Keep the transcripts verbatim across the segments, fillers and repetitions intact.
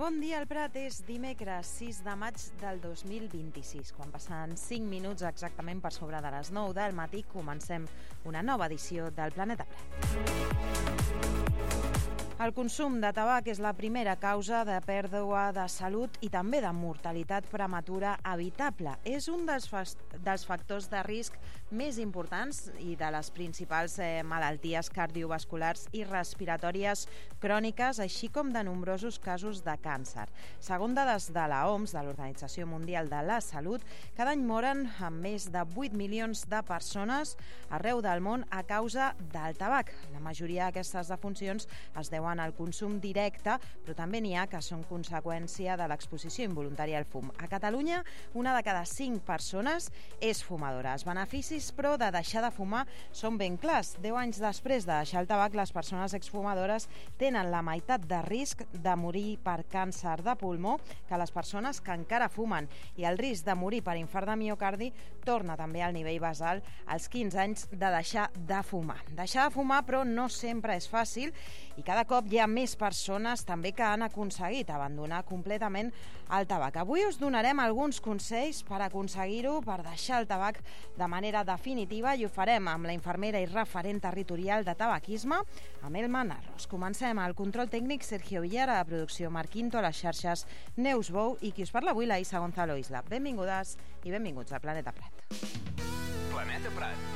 Bon dia al Prat, és dimecres sis de maig del dos mil vint-i-sis. Quan passen cinc minuts exactament per sobre de les nou del matí, comencem una nova edició del Planeta Prat. El consum de tabac és la primera causa de pèrdua de salut i també de mortalitat prematura evitable. És un dels, dels factors de risc més importants i de les principals eh, malalties cardiovasculars i respiratòries cròniques, així com de nombrosos casos de càncer. Segons dades de la O M S, de l'Organització Mundial de la Salut, cada any moren amb més de vuit milions de persones arreu del món a causa del tabac. La majoria d'aquestes defuncions es deuen al consum directe, però també n'hi ha que són conseqüència de l'exposició involuntària al fum. A Catalunya, una de cada cinc persones és fumadora. Els beneficis, però, de deixar de fumar són ben clars. Deu anys després de deixar el tabac, les persones exfumadores tenen la meitat de risc de morir per càncer de pulmó que les persones que encara fumen, i el risc de morir per infart de miocardi torna també al nivell basal als quinze anys de deixar de fumar. Deixar de fumar, però, no sempre és fàcil, i cada cop hi ha més persones també que han aconseguit abandonar completament el tabac. Avui us donarem alguns consells per aconseguir-ho, per deixar el tabac de manera definitiva, i ho farem amb la infermera i referent territorial de tabaquisme, Amel Manarros. Comencem al control tècnic Sergio Villar, a la producció Marc Quinto, a les xarxes Neus Bou, i qui us parla avui, la Isa Gonzalo Isla. Benvingudes i benvinguts al Planeta Prat. Planeta Prat.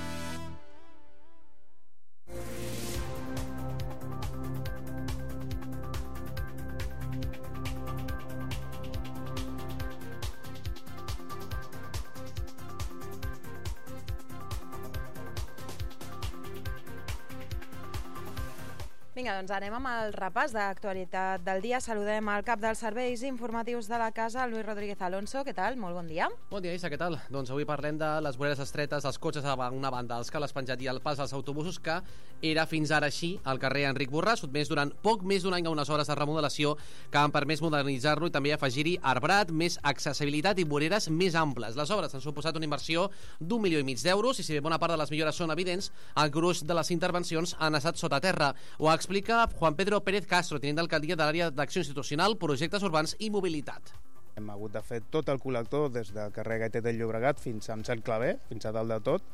Vinga, doncs anem amb el repàs d'actualitat del dia. Saludem al cap dels serveis informatius de la casa, Luis Rodríguez Alonso. Què tal? Molt bon dia. Bon dia, Isa, què tal? Doncs avui parlem de les voreres estretes, els cotxes a una banda, els cales penjats i el pas als autobusos, que era fins ara així al carrer Enric Borràs, sotmès durant poc més d'un any a unes hores de remodelació que han permès modernitzar-lo i també afegir-hi arbrat, més accessibilitat i voreres més amples. Les obres han suposat una inversió d'un milió i mig d'euros, i si bé bona part de les millores són evidents, el gruix de les intervencions han estat sota terra. Ho ha explica Juan Pedro Pérez Castro, tinent d'alcaldia de l'àrea d'acció institucional, projectes urbans i mobilitat. Hem hagut de fer tot el col·lector des del carrer Gaiter del Llobregat fins a Cercle B, fins a dalt de tot.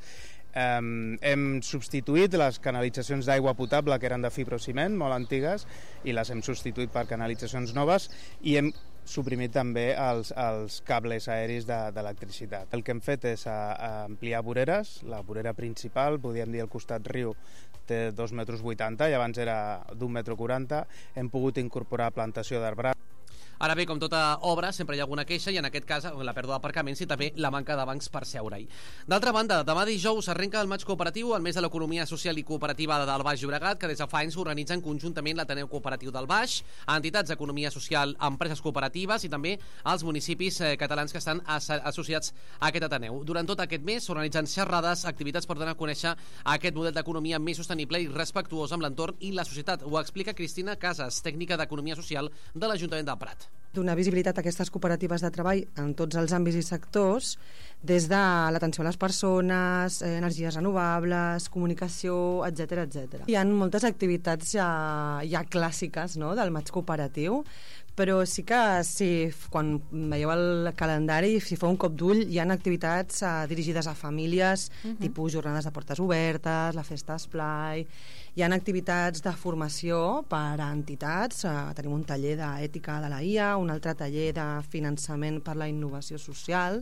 Um, hem substituït les canalitzacions d'aigua potable, que eren de fibrociment, molt antigues, i les hem substituït per canalitzacions noves, i hem suprimit també els, els cables aeris d'electricitat. El que hem fet és a, a ampliar voreres. La vorera principal, podríem dir al costat riu, té dos metres vuitanta i abans era d'un metre quaranta. Hem pogut incorporar plantació d'arbrat. Ara bé, com tota obra, sempre hi ha alguna queixa, i en aquest cas la pèrdua d'aparcaments i també la manca de bancs per seure-hi. D'altra banda, demà dijous s'arrenca el maig cooperatiu, el mes de l'economia social i cooperativa del Baix Llobregat, que des de fa anys organitzen conjuntament l'Ateneu Cooperatiu del Baix, entitats d'economia social, empreses cooperatives i també els municipis eh, catalans que estan as associats a aquest Ateneu. Durant tot aquest mes s'organitzen xerrades, activitats per donar a conèixer aquest model d'economia més sostenible i respectuós amb l'entorn i la societat. Ho explica Cristina Casas, tècnica d'economia social de l'Ajuntament del Prat. Donar visibilitat a aquestes cooperatives de treball en tots els àmbits i sectors, des de l'atenció a les persones, eh, energies renovables, comunicació, etcètera, etcètera. Hi ha moltes activitats ja, ja clàssiques, no?, del maig cooperatiu, però sí que si, quan veieu el calendari, si feu un cop d'ull, hi ha activitats eh, dirigides a famílies, uh-huh. tipus jornades de portes obertes, la festa esplai, hi ha activitats de formació per a entitats, eh, tenim un taller d'ètica de la I A, un altre taller de finançament per la innovació social,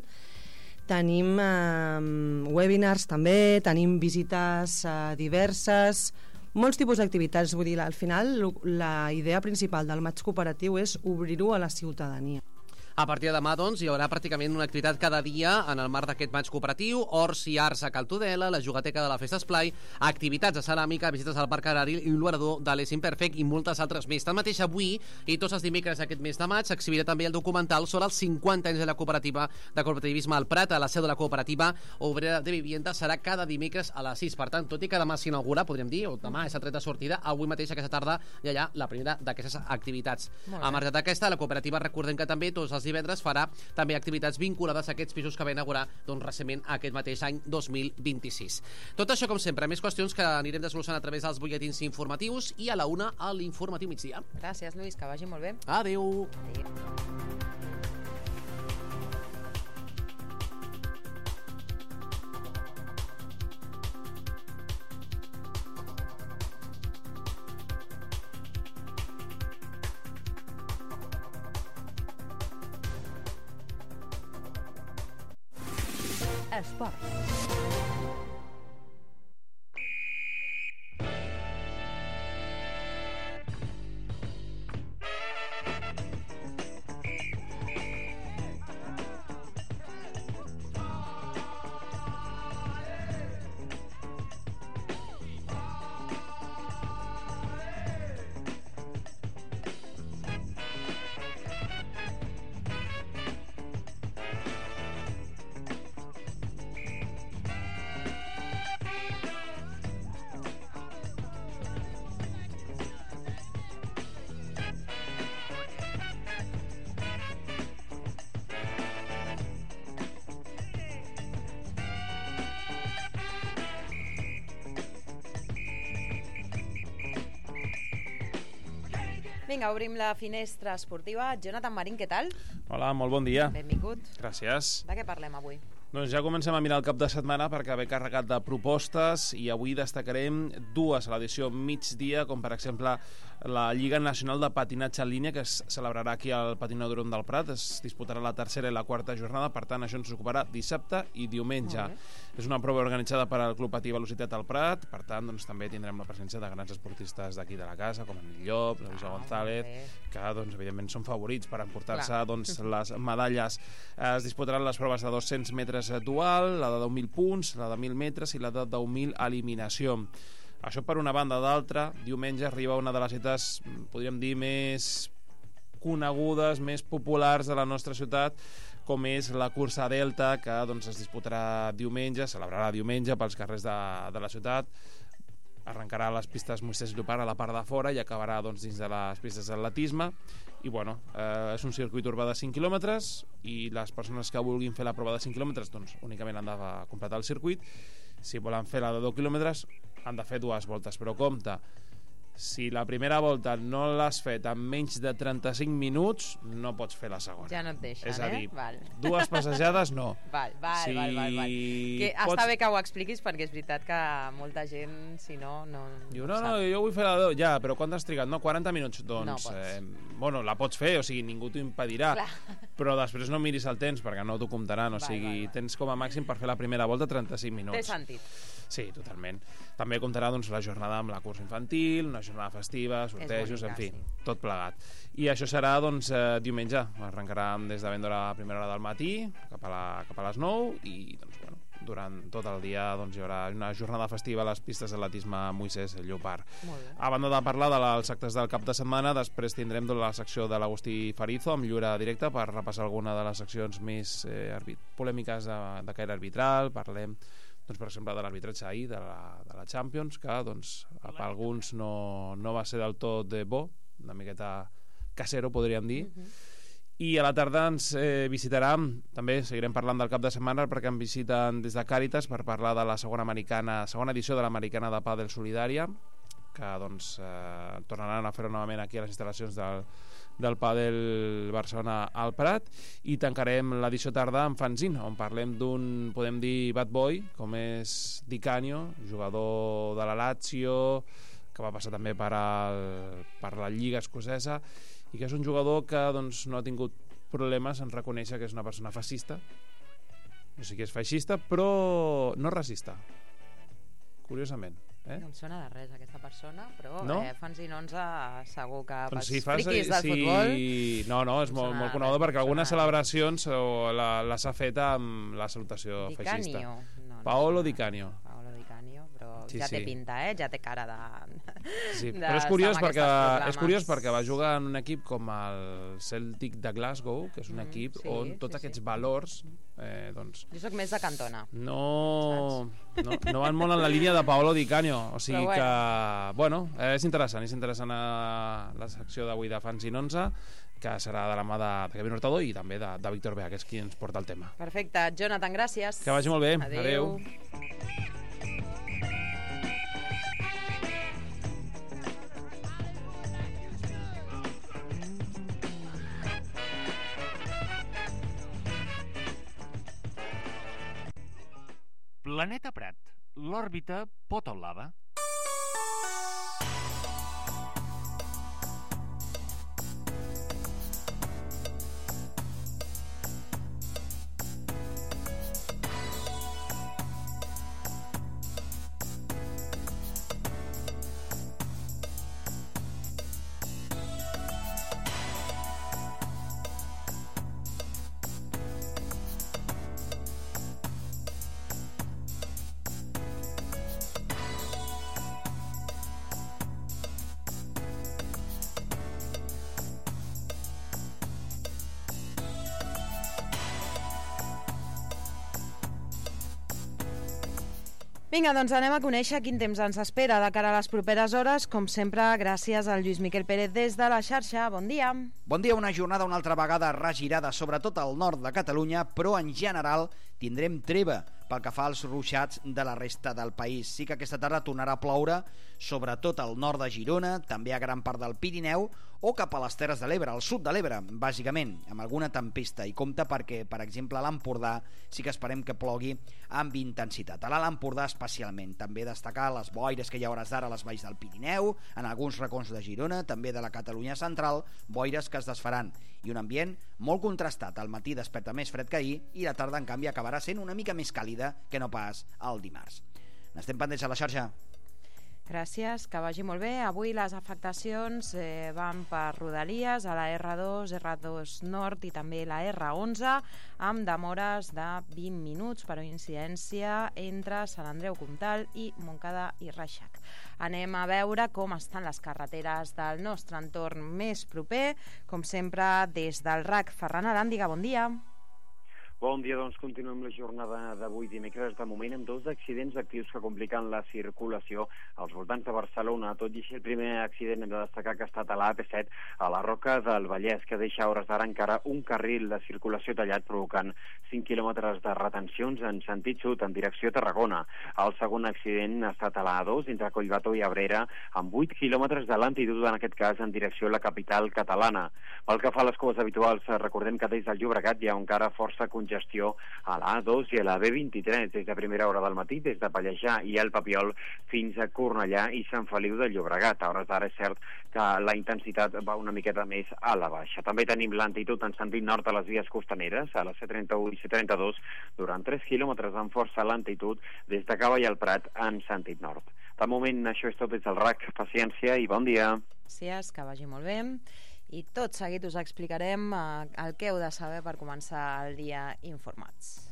tenim eh, webinars també, tenim visites eh, diverses, molts tipus d'activitats. Vull dir, al final la idea principal del maig cooperatiu és obrir-ho a la ciutadania. A partir de demà, doncs, hi haurà pràcticament una activitat cada dia en el marc d'aquest maig cooperatiu: horts i arts a Cal Tudela, la jugateca de la Festa Esplai, activitats de ceràmica, visites al Parc Agrari i l'obrador de l'Es Imperfect i moltes altres més. Tanmateix, avui i tots els dimecres d'aquest mes de maig s'exhibirà també el documental sobre els cinquanta anys de la cooperativa de cooperativisme al Prat. A la seu de la cooperativa obrera de Vivienda serà cada dimecres a les sis. Per tant, tot i que demà s'inaugura, podríem dir, o demà és el tret de sortida, avui mateix aquesta tarda hi ha la primera d'aquestes activitats. A marge d'aquesta, la cooperativa, recordem que també tots els divendres farà també activitats vinculades a aquests pisos que va inaugurar doncs, recentment aquest mateix any dos mil vint-i-sis. Tot això, com sempre, més qüestions que anirem desglossant a través dels butlletins informatius i a la una a l'informatiu migdia. Gràcies, Lluís, que vagi molt bé. Adéu. Adéu. Esport. Vinga, obrim la finestra esportiva. Jonathan Marín, què tal? Hola, molt bon dia. Benvingut. Gràcies. De què parlem avui? Doncs ja comencem a mirar el cap de setmana perquè ve carregat de propostes i avui destacarem dues a l'edició migdia, com per exemple la Lliga Nacional de Patinatge en línia, que es celebrarà aquí al Patinòdrom del Prat. Es disputarà la tercera i la quarta jornada, per tant això ens ocuparà dissabte i diumenge. És una prova organitzada per al Club Patí Velocitat al Prat, per tant doncs, també tindrem la presència de grans esportistes d'aquí de la casa, com en Llop, la Luisa Ah, González, molt bé. que doncs, evidentment són favorits per emportar-se Clar. doncs, les medalles. Es disputaran les proves de dos-cents metres dual, la de deu mil punts, la de mil metres i la de deu mil eliminació. Això per una banda. D'altra, diumenge arriba una de les cites, podríem dir, més conegudes, més populars de la nostra ciutat, com és la cursa Delta, que doncs, es disputarà diumenge, celebrarà diumenge pels carrers de, de la ciutat. Arrencarà a les pistes Moisès Llopart a la part de fora i acabarà doncs, dins de les pistes d'atletisme. I bueno, eh, és un circuit urbà de cinc quilòmetres i les persones que vulguin fer la prova de cinc quilòmetres doncs, únicament han de completar el circuit. Si volen fer la de deu quilòmetres han de fer dues voltes, però compte, si la primera volta no l'has fet en menys de trenta-cinc minuts, no pots fer la segona. Ja no et deixen, És a dir, eh? Val. dues passejades no. Val, val, Si val, val, val. Que pots- Està bé que ho expliquis perquè és veritat que molta gent, si no, no, Diu, no no, no, sap. jo vull fer la deu. Ja, però quan t'has trigat? No, quaranta minuts. No Doncs, pots. eh, bueno, la pots fer, o sigui, ningú t'ho impedirà. Clar. Però després no miris el temps, perquè no t'ho comptaran. O Val, sigui, val, val. tens com a màxim per fer la primera volta trenta-cinc minuts. Té sentit. Sí, totalment. També comptarà doncs, la jornada amb la cursa infantil, una jornada festiva, sortejos, bonica, en fi, sí. tot plegat. I això serà doncs, eh, diumenge. Arrencarà des de ben d'hora a primera hora del matí, cap a, la, cap a les nou, i doncs, bueno, durant tot el dia doncs, hi haurà una jornada festiva a les pistes d'atletisme Moisès Llopart. Molt bé. A banda de parlar dels actes del cap de setmana, després tindrem doncs, la secció de l'Agustí Farizo amb lliure directe per repassar alguna de les seccions més eh, arbit polèmiques de, de caire arbitral. Parlem doncs, per exemple, de l'arbitratge ahir de la, de la Champions, que doncs, per alguns no, no va ser del tot de bo, una miqueta casero, podríem dir. Mhm. I a la tarda ens eh, visitarà, també seguirem parlant del cap de setmana, perquè em visiten des de Càritas per parlar de la segona americana, segona edició de l'americana de Pàdel Solidària, que doncs, eh, tornaran a fer-ho novament aquí a les instal·lacions del, del Pàdel Barcelona al Prat, i tancarem l'edició tarda amb fanzine, on parlem d'un, podem dir, bad boy, com és Di Canio, jugador de la Lazio, que va passar també per, al, per la Lliga Escocesa, i que és un jugador que doncs, no ha tingut problemes en reconèixer que és una persona fascista, o sigui que és feixista, però no racista, curiosament. Eh? No em sona de res aquesta persona, però No? eh, Fanzine onze segur que Doncs pels si fas, friquis del si... futbol... No, no, és Em molt, sona molt de coneguda res, perquè em algunes sona de res. celebracions o la, les ha fet amb la salutació Di feixista. Canio. No, no Paolo sona. Di Canio. Paolo Di Canio, però Sí, ja té sí. pinta, eh? Ja té cara de... Sí, de però és estar curiós, amb perquè, aquestes proclames. és curiós perquè va jugar en un equip com el Celtic de Glasgow, que és un Mm, equip sí, on tots sí, aquests sí. valors eh, doncs, Jo sóc més de Cantona. no, No, no van molt en la línia de Paolo Di Canio, o sigui bueno. que, bueno, és interessant, és interessant a la secció d'avui de Fans in onze, que serà de la mà de, de Kevin Hurtado i també de, de Víctor Bea, que és qui ens porta el tema. Perfecte. Jonathan, gràcies. Que vagi molt bé. Adéu. Adéu. Planeta Prat, l'òrbita pot o lava? Vinga, doncs anem a conèixer quin temps ens espera de cara a les properes hores. Com sempre, gràcies al Lluís Miquel Pérez des de la xarxa. Bon dia. Bon dia, una jornada una altra vegada regirada, sobretot al nord de Catalunya, però en general tindrem treva pel que fa als ruixats de la resta del país. Sí que aquesta tarda tornarà a ploure, sobretot al nord de Girona, també a gran part del Pirineu, o cap a les Terres de l'Ebre, al sud de l'Ebre, bàsicament, amb alguna tempesta. I compte perquè, per exemple, a l'Empordà sí que esperem que plogui amb intensitat. A l'Alt Empordà especialment. També destacar les boires que hi ha hores d'ara a les valls del Pirineu, en alguns racons de Girona, també de la Catalunya central, boires que es desfaran. I un ambient molt contrastat. Al matí desperta més fred que ahir i la tarda, en canvi, acabarà sent una mica més càlida que no pas el dimarts. N'estem pendents a la xarxa. Gràcies, que vagi molt bé. Avui les afectacions eh, van per Rodalies, a la erre dos, erre dos Nord i també la erre onze, amb demores de vint minuts per incidència entre Sant Andreu Comtal i Montcada i Reixac. Anem a veure com estan les carreteres del nostre entorn més proper. Com sempre, des del R A C, Ferran Aràndiga, bon dia. Bon dia, doncs continuem la jornada d'avui dimecres, de moment amb dos accidents actius que compliquen la circulació als voltants de Barcelona. Tot i així, el primer accident hem de destacar que ha estat a l'A P set, a la Roca del Vallès, que deixa a hores d'ara encara un carril de circulació tallat, provocant cinc quilòmetres de retencions en sentit sud, en direcció a Tarragona. El segon accident ha estat a l'A dos, entre Collbató i Abrera, amb vuit quilòmetres de lentitud, en aquest cas en direcció a la capital catalana. Pel que fa a les cues habituals, recordem que des del Llobregat hi ha encara força congestió gestió a la A dos i a la B vint-i-tres des de primera hora del matí, des de Pallejà i el Papiol fins a Cornellà i Sant Feliu de Llobregat. A hores d'ara és cert que la intensitat va una miqueta més a la baixa. També tenim lentitud en sentit nord a les vies costaneres, a la C trenta-u i C trenta-dos, durant tres quilòmetres amb força lentitud des de Cava i el Prat en sentit nord. De moment, això és tot des del R A C. Paciència i bon dia. Gràcies, que vagi molt bé. I tot seguit us explicarem eh, el que heu de saber per començar el dia informats.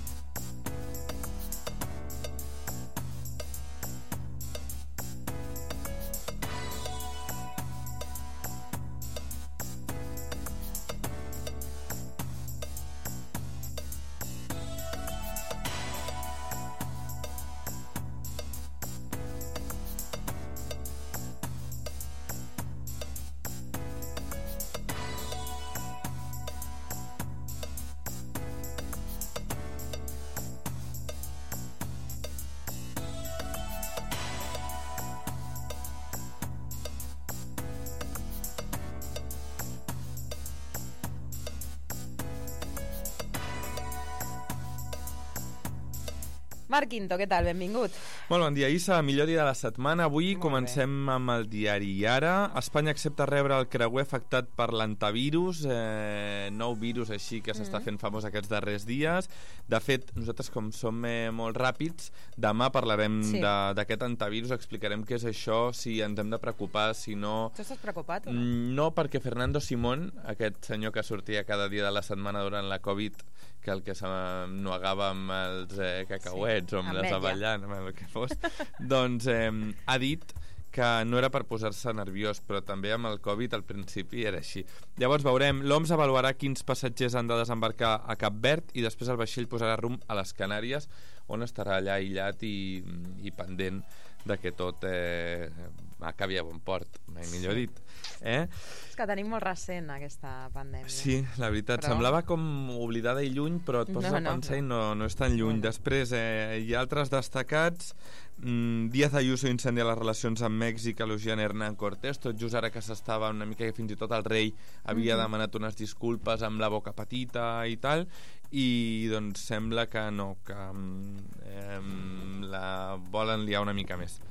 Marc Quinto, què tal? Benvingut. Molt bon dia, Issa. Millor dia de la setmana. Avui Molt comencem bé. amb el diari I Ara. Espanya accepta rebre el creuer afectat per l'antavirus, eh, nou virus així que s'està fent famós aquests darrers dies. De fet, nosaltres, com som eh, molt ràpids, demà parlarem Sí. d'aquest antavirus, explicarem què és això, si ens hem de preocupar, si no... Tu estàs preocupat o no? No, perquè Fernando Simón, aquest senyor que sortia cada dia de la setmana durant la Covid, que el que s'ennuegava amb els eh, cacauets, sí, o amb, amb les ella. avellanes, amb el que fos, doncs eh, ha dit que no era per posar-se nerviós, però també amb el Covid al principi era així. Llavors veurem, l'O M S avaluarà quins passatgers han de desembarcar a Cap Verd i després el vaixell posarà rumb a les Canàries, on estarà allà aïllat i, i pendent de que tot eh, acabi a bon port, mai millor dit. Eh? És que tenim molt recent aquesta pandèmia. Sí, la veritat, però... semblava com oblidada i lluny, però et poses no, a pensar no, no. i no, no és tan lluny. No, no. Després eh, hi ha altres destacats. Mm, Díaz Ayuso incendia les relacions amb Mèxic, elogiant Hernán Cortés, tot just ara que s'estava una mica que fins i tot el rei havia mm-hmm. demanat unes disculpes amb la boca petita i tal, i doncs sembla que no, que eh, la volen liar una mica més.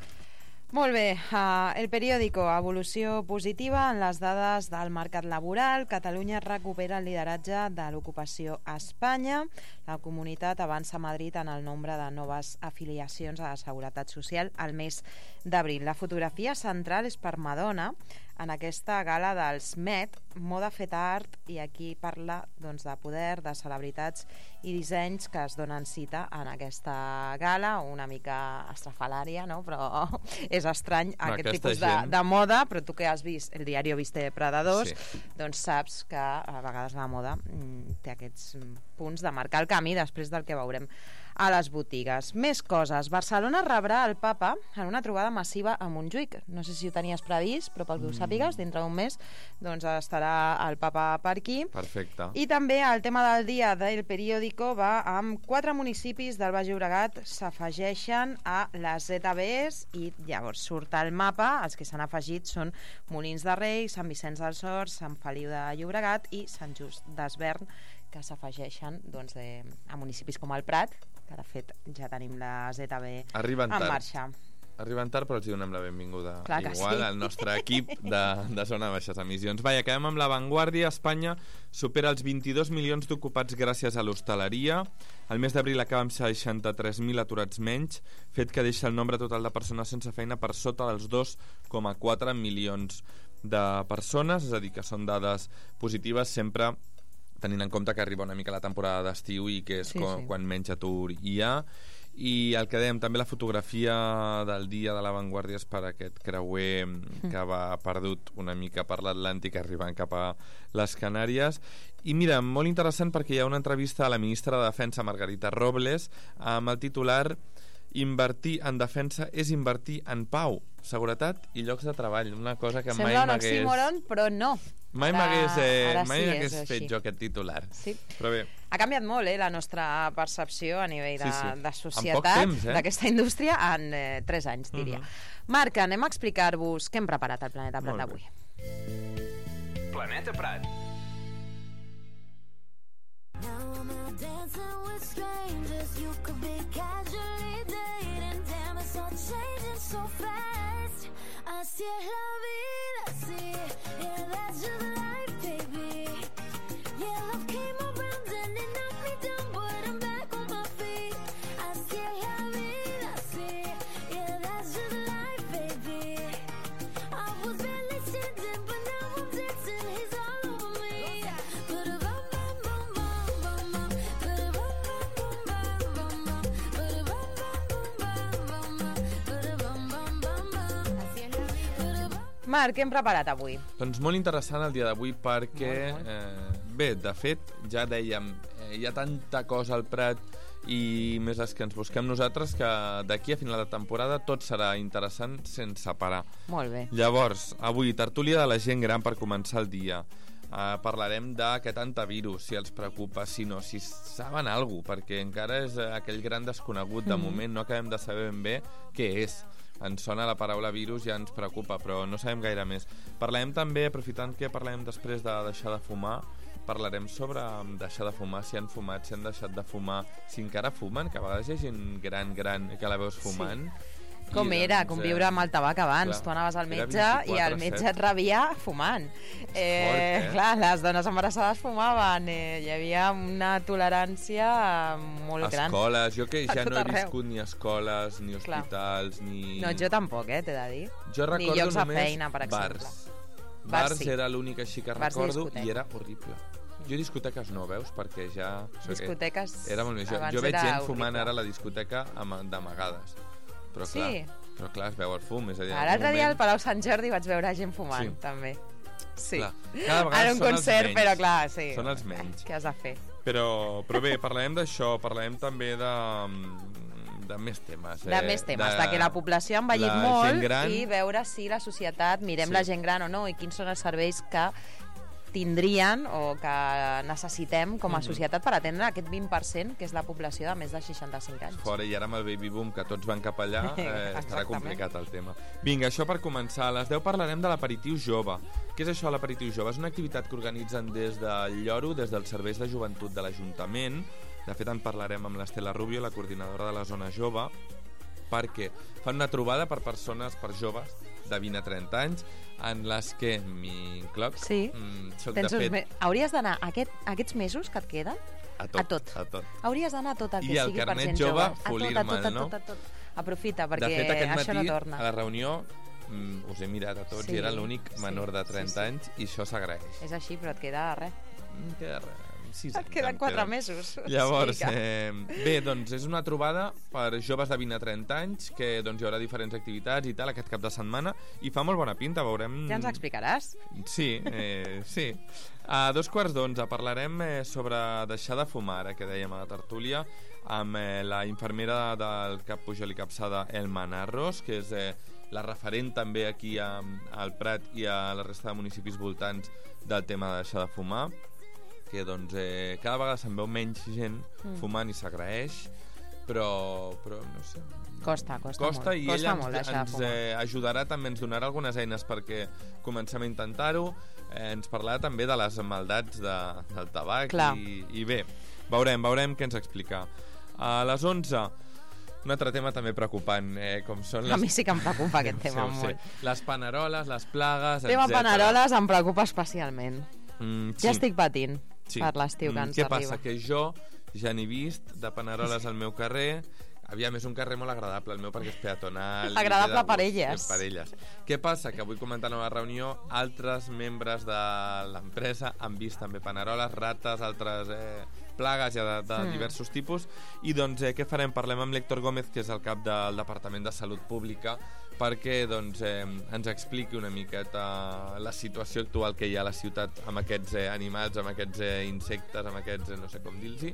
Molt bé, uh, el periòdico, evolució positiva en les dades del mercat laboral. Catalunya recupera el lideratge de l'ocupació a Espanya. La comunitat avança a Madrid en el nombre de noves afiliacions a la Seguretat Social al mes d'abril. La fotografia central és per Madonna en aquesta gala dels Met, moda feta art, i aquí parla doncs, de poder, de celebritats i dissenys que es donen cita en aquesta gala, una mica estrafalària, no? Però és estrany no, aquest tipus de, gent... de moda, però tu que has vist el diari Viste Predadors, sí. doncs saps que a vegades la moda mm, té aquests punts de marcar el camí després del que veurem a les botigues. Més coses. Barcelona rebrà el papa en una trobada massiva a Montjuïc. No sé si ho tenies previst, però pel que ho sàpigues, dintre d'un mes doncs estarà el papa per aquí. Perfecte. I també el tema del dia del periòdico va amb quatre municipis del Baix Llobregat s'afegeixen a les Z B Es i llavors surt el mapa. Els que s'han afegit són Molins de Rei, Sant Vicenç dels Horts, Sant Feliu de Llobregat i Sant Just d'Esvern, que s'afegeixen doncs, de, a municipis com el Prat, que de fet ja tenim la Z B Arriben en tard. marxa. Arriben tard, però els donem la benvinguda. Clar que igual sí. al nostre equip de, de zona de baixes emissions. Vaja, acabem amb La Vanguardia. Espanya supera els vint-i-dos milions d'ocupats gràcies a l'hostaleria. El mes d'abril acaba amb seixanta-tres mil aturats menys, fet que deixa el nombre total de persones sense feina per sota dels dos coma quatre milions de persones, és a dir, que són dades positives sempre tenint en compte que arriba una mica la temporada d'estiu i que és sí, quan, sí. quan menys atur hi ha. I el que dèiem, també la fotografia del dia de La Vanguardia és per aquest creuer que va perdut una mica per l'Atlàntic arribant cap a les Canàries. I mira, molt interessant perquè hi ha una entrevista a la ministra de Defensa, Margarita Robles, amb el titular "Invertir en defensa és invertir en pau, seguretat i llocs de treball", una cosa que Sembla mai un m'hagués... oxímoron, però no. Mai m'hagués eh, mai sí, m'hagués fet així. jo aquest titular. Sí. Però bé. Ha canviat molt eh, la nostra percepció a nivell de, sí, sí. de societat temps, eh? d'aquesta indústria en eh, tres anys, diria. Uh-huh. Marc, anem a explicar-vos què hem preparat al Planeta Prat d'avui. Planeta Prat. Now I'm out dancing with strangers. You could be casually dating. Damn, it's all changing so fast. Así es la vida, sí. Yeah, that's just life, baby. Yeah, love came around and it knocked me down, but I'm back on my feet. Así es la vida, sí. Yeah, that's just life, baby. I was barely standing, but now I'm dancing. He's all over me. But a bum bum bum bum bum bum. But a bum bum bum bum bum bum. But a bum bum bum bum bum bum. But a bum bum bum bum. Así es la vida. Marc, què hem preparat avui? Doncs molt interessant el dia d'avui perquè, molt, molt. Eh, bé, de fet, ja dèiem, eh, hi ha tanta cosa al Prat i més les que ens busquem nosaltres que d'aquí a final de temporada tot serà interessant sense parar. Molt bé. Llavors, avui, tertúlia de la gent gran per començar el dia. Uh, parlarem d'aquest antivirus, si els preocupa, si no, si saben alguna cosa, perquè encara és aquell gran desconegut. De mm-hmm. moment no acabem de saber ben bé què és. Ens sona la paraula virus, ja ens preocupa, però no sabem gaire més. Parlarem també, aprofitant que parlem després de deixar de fumar, parlarem sobre deixar de fumar, si han fumat, si han deixat de fumar, si encara fumen, que a vegades hi ha gent gran, gran, que la veus fumant. Sí. Com I, era, doncs, conviure amb el tabac abans. Clar, tu anaves al metge i el metge et rebia fumant. Eh, fort, eh? Clar, les dones embarassades fumaven. Eh, hi havia una tolerància molt gran. Escoles, jo que ja no he viscut ni escoles, ni hospitals, clar. ni... No, jo tampoc, eh, t'he de dir. Jo recordo ni llocs de només feina, per exemple. Bars. Bars, bars sí. Era l'únic així que bars recordo i, i era horrible. Jo discoteques no, veus? Perquè ja... Discoteques era molt més. Jo, jo veig gent fumant horrible. Ara a la discoteca d'amagades. Però clar, sí. Però clar, es veu el fum, és a dir... L'altre moment... dia al Palau Sant Jordi vaig veure gent fumant, Sí. també. Sí. Clar, cada vegada en un són els concert, menys. però clar, sí. Són els menys. Què has de fer? Però, però bé, parlarem d'això, parlarem també de, de més temes. De més temes, de, de que la població ha envellit la molt gent gran. i veure si la societat, mirem Sí. la gent gran o no, i quins són els serveis que tindrien o que necessitem com a Mhm. societat per atendre aquest vint per cent que és la població de més de seixanta-cinc anys. Fora, i ara amb el baby boom que tots van cap allà, eh, estarà Exactament. complicat el tema. Vinga, això per començar. A les deu parlarem de l'aperitiu jove. Què és això, l'aperitiu jove? És una activitat que organitzen des del Lloro, des dels serveis de joventut de l'Ajuntament. De fet, en parlarem amb l'Estela Rubio, la coordinadora de la zona jove, perquè fan una trobada per persones, per joves, de vint a trenta anys, en les que m'incloc. Sí. Mm, soc Tens de uns fet me... Hauries d'anar aquest, aquests mesos que et queden a tot. a tot. A tot. Hauries d'anar a tot el I que el sigui per carnet gent jove, jove. A tot, a folir-me'l, tot, a no? tot, a tot. Aprofita, perquè de fet, aquest això matí, no torna. a la reunió, mm, us he mirat a tots Sí, i era l'únic sí, menor de trenta sí, sí. anys i això s'agraeix. És així, però et queda res. Em queda res. Sis Et anys, queden em quatre queden. mesos. Llavors, Sí que- eh, bé, doncs és una trobada per joves de vint a trenta anys que doncs, hi haurà diferents activitats i tal aquest cap de setmana i fa molt bona pinta, veurem... Ja ens explicaràs. Sí, eh, sí. A dos quarts d'onze parlarem eh, sobre deixar de fumar, eh, que dèiem a la tertúlia, amb eh, la infermera del Cap Pujol i Capçada, Elma Narros, que és eh, la referent també aquí a, al Prat i a la resta de municipis voltants del tema de deixar de fumar, que doncs eh, cada vegada se'n veu menys gent Mm. fumant i s'agraeix, però, però no sé... Costa, costa, costa molt. i Costa ella molt ens, deixar de ens fumar. eh, ajudarà també, ens donarà algunes eines perquè comencem a intentar-ho, eh, ens parlarà també de les maldats de, del tabac i, i bé, veurem, veurem què ens explica. A les onze un altre tema també preocupant, eh, com són les... A mi sí que em preocupa aquest Sí, tema ho sé. molt. Les paneroles, les plagues, El tema etcètera. paneroles em preocupa especialment. Mm, Ja estic patint Sí. per l'estiu que Mm, ens Què arriba. passa? Que jo ja n'he vist de paneroles al meu carrer. Aviam, és un carrer molt agradable el meu perquè és peatonal. i Agradable té de per gust, elles. Per elles. Què passa? Que avui comentant a la reunió altres membres de l'empresa han vist també paneroles, rates, altres eh, plagues ja de, de Mm. diversos tipus i doncs eh, què farem? Parlem amb l'Héctor Gómez, que és el cap del Departament de Salut Pública, perquè doncs, eh, ens expliqui una miqueta la situació actual que hi ha a la ciutat amb aquests eh, animals, amb aquests eh, insectes, amb aquests, eh, no sé com dir-los,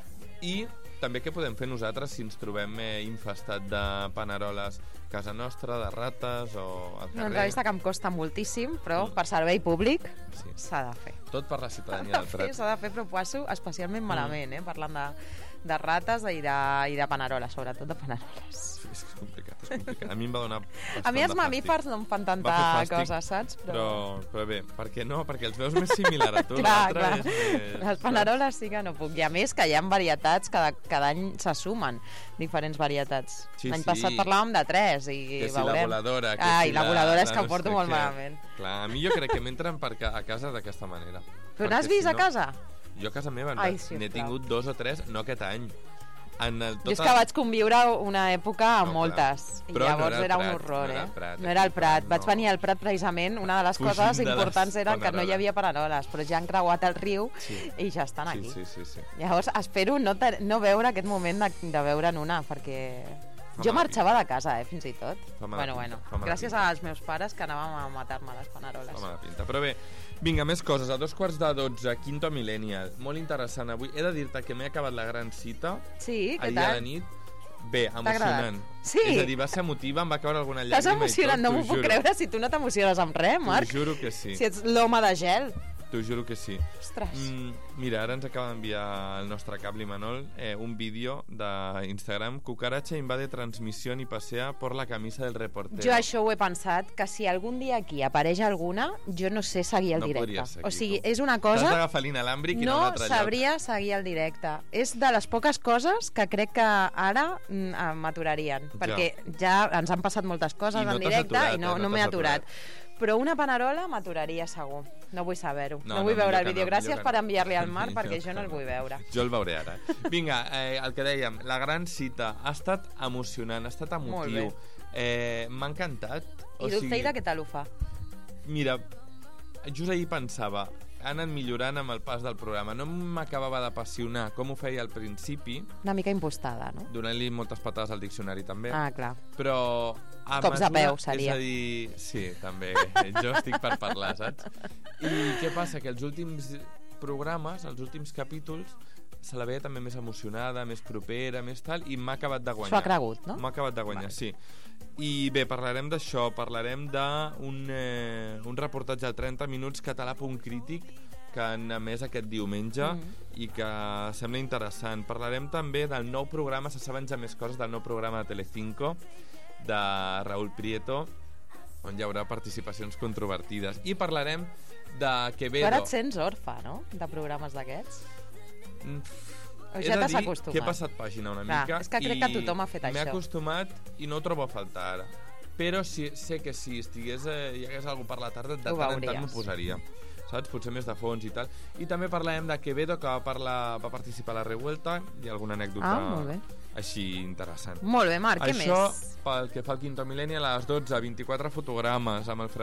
i també què podem fer nosaltres si ens trobem eh, infestat de paneroles a casa nostra, de rates o al Una carrer. entrevista que em costa moltíssim, però Mm. per servei públic Sí. s'ha de fer. Tot per la ciutadania S'ha del de fer, Prat. s'ha de fer, però passo especialment Mm. malament, eh? Parlant de, de rates i de, i de paneroles, sobretot de paneroles. Sí, és que és complicat, és complicat. A mi em va donar bastant A mi els de mamífers fàstic. no em fan Va tanta fer fàstic, cosa, saps? Però... però bé, per què no? Perquè els veus més similar a tu. Clar, l'altre clar. és més... Les paneroles sí que no puc. I a més que hi ha varietats, cada, cada any se sumen diferents varietats. Sí, L'any sí. passat parlàvem de tres i Que si la veurem. voladora, que ah, si i la voladora és que la ho no porto sé molt què. malament. Clar, a mi jo crec que m'entren per ca a casa d'aquesta manera. Però Perquè n'has vist si a no- casa? Jo a casa meva Ai, n'he sisplau. tingut dos o tres, no aquest any. En el, Jo és que vaig conviure una època amb No, clar. moltes. I Però no llavors era el era un Prat, horror, no era eh? el Prat, no era el Prat. no. Vaig venir al Prat precisament. Una de les Fugint coses de les importants era que no hi paneroles. havia paneroles, però ja han creuat el riu Sí. i ja estan Sí, aquí. sí, sí, sí. Llavors espero no, te- no veure aquest moment de, de veure'n una, perquè Fa jo mala marxava de casa, eh, fins i tot. Fa mala Bueno, pinta, bueno, fa mala gràcies pinta. als meus pares que anàvem a matar-me les paneroles. Fa mala pinta. Però bé, vinga, més coses. A dos quarts de dotze, Quinto Millennial. Molt interessant avui. He de dir-te que m'he acabat la gran cita. Sí, què ahir a la tal? nit. Bé, agradat? emocionant. Sí. És a dir, va ser emotiva, em va caure alguna llàgrima Estàs i tot, emocionat, no t'ho m'ho puc juro. creure si tu no t'emociones amb res, Marc. T'ho juro que sí. Si ets l'home de gel. T'ho juro que sí. Ostres. Mm, mira, ara ens acaba d'enviar el nostre cap Limanol eh, un vídeo d'Instagram. Cucaracha invade transmisión y pasea por la camisa del reportero. Jo això ho he pensat, que si algun dia aquí apareix alguna, jo no sé seguir el No directe. podries seguir, o sigui, tu. és una T'has cosa... d'agafar l'inalàmbric i anar a un No altre lloc. sabria seguir el directe. És de les poques coses que crec que ara mm, eh, m'aturarien, Ja. perquè ja ens han passat moltes coses I no en t'has directe aturat, i no, eh? no, No m'he t'has aturat. aturat. Però una panerola m'aturaria segur. No vull saber-ho. No, No, vull no, veure millor el que vídeo. no, Gràcies millor que per no. enviar-li al Marc, Millor perquè que jo no el no. vull veure. Jo el veuré ara. Vinga, eh, el que dèiem, la gran cita ha estat emocionant, ha estat Molt emotiu. bé. Eh, M'ha encantat. I Dulceida què tal ho fa? Mira, just ahir pensava, ha anat millorant amb el pas del programa. No m'acabava d'apassionar com ho feia al principi. Una mica impostada, no? Donant-li moltes patades al diccionari, també. Ah, clar. Però... A Cops de peu, seria. És a dir... Sí, també. Jo estic per parlar, saps? I què passa? Que els últims programes, els últims capítols, se la veia també més emocionada, més propera, més tal, i m'ha acabat de guanyar. S'ho ha cregut, no? M'ha acabat de guanyar, vale. Sí. I bé, parlarem d'això, parlarem d'un eh, un reportatge de trenta minuts català punt crític que han emès aquest diumenge mm. i que sembla interessant. Parlarem també del nou programa, se saben ja més coses, del nou programa de Telecinco, de Raúl Prieto, on hi haurà participacions controvertides. I parlarem de Quevedo. Tu ara et sents orfe, no?, de programes d'aquests? Mm. O ja t'has acostumat? Que he passat pàgina una Clar, mica. és que crec que tothom ha fet això. M'he acostumat i no ho trobo a faltar ara. Però sí, sé que si estigués, eh, hi hagués algú per la tarda, de tant en tant m'ho posaria. Saps? Potser més de fons i tal. I també parlem de Quevedo, que va, parlar, va participar a la Revuelta, i alguna anècdota ah, molt bé. Així interessant. Molt bé, Marc, què Això, més? pel que fa al Quinto Mil·lenni, a les dotze, vint-i-quatre fotogrames amb el